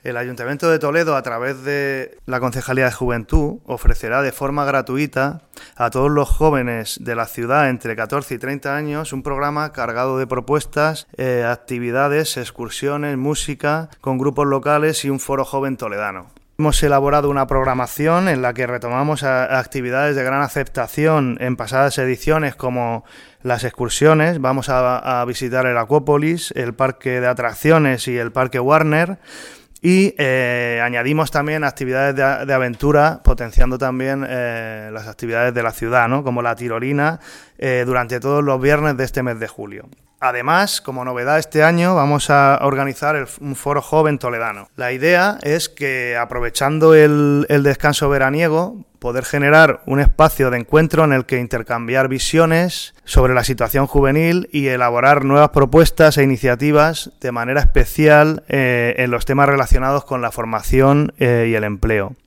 El Ayuntamiento de Toledo, a través de la Concejalía de Juventud, ofrecerá de forma gratuita a todos los jóvenes de la ciudad entre 14 y 30 años un programa cargado de propuestas, actividades, excursiones, música, con grupos locales y un foro joven toledano. Hemos elaborado una programación en la que retomamos actividades de gran aceptación en pasadas ediciones, como las excursiones. Vamos a visitar el Acuópolis, el Parque de Atracciones y el Parque Warner. Y añadimos también actividades de aventura, potenciando también las actividades de la ciudad, ¿no? Como la tirolina, durante todos los viernes de este mes de julio. Además, como novedad este año, vamos a organizar un foro joven toledano. La idea es que, aprovechando el descanso veraniego, poder generar un espacio de encuentro en el que intercambiar visiones sobre la situación juvenil y elaborar nuevas propuestas e iniciativas de manera especial en los temas relacionados con la formación y el empleo.